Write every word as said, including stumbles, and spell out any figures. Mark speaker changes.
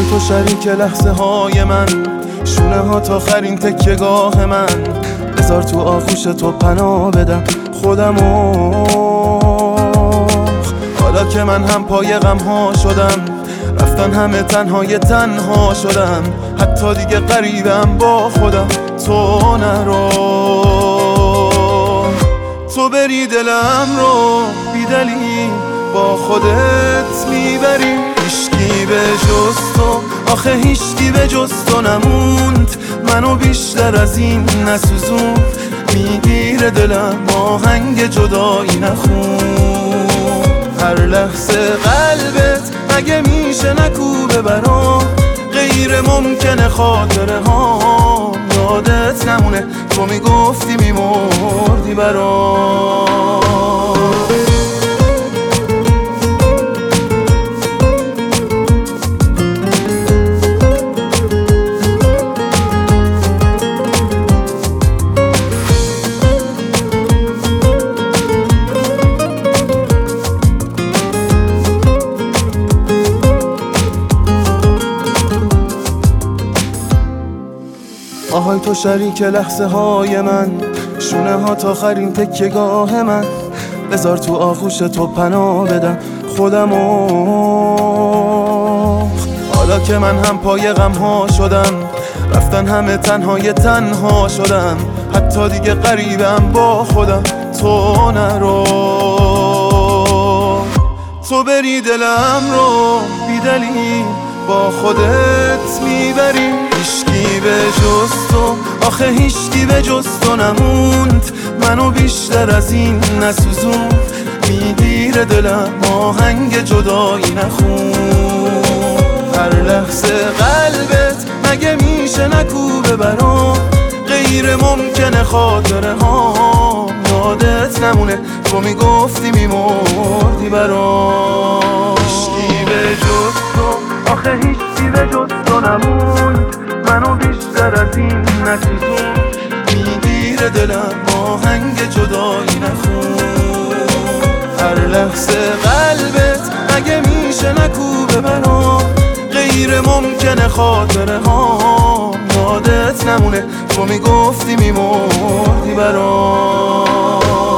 Speaker 1: تو شریک لحظه های من، شونه ها تا آخرین تکیه‌گاه من. بذار تو آغوش تو پناه بدم خودمو، حالا که من هم پای غم ها شدم، رفتن همه تنهای تنها شدم. حتی دیگه غریبم با خودم، تو نرو. تو بری دلم رو بی دلیل با خودت میبری. هیچکی به جز تو، آخه هیچکی به جز تو نموند. منو بیشتر از این نسوزون، میگیره دلم آهنگ جدایی نخون. هر لحظه قلبت مگه میشه نکوبه برام، غیر ممکنه خاطره ها یادت نمونه. تو میگفتی میمردی برام. آهای تو شریک لحظه های من، شونه ها تا آخرین تکیه‌گاه من. بذار تو آغوش تو پناه بدم خودمو، حالا که من هم پای غم ها شدم، رفتن همه تنهای تنها شدم. حتی دیگه غریبم با خودم، تو نرو. تو بری دلم رو بی دلیل با خودت میبری. هیچکی به جز تو، آخه هیچکی به جز تو نموند. منو بیشتر از این نسوزون، میگیره دلم آهنگ جدایی نخون. هر لحظه قلبت مگه میشه نکوبه برام، غیر ممکنه خاطره ها یادت نمونه. تو میگفتی میمردی برام. هیچکی به جز تو، آخه هیچکی به جز تو نموند. منو بیشتر از این نسوزون، میگیره دلم آهنگ جدایی نخون. هر لحظه قلبت مگه میشه نکوبه برام، غیر ممکنه خاطره ها یادت نمونه. تو میگفتی میمردی برام.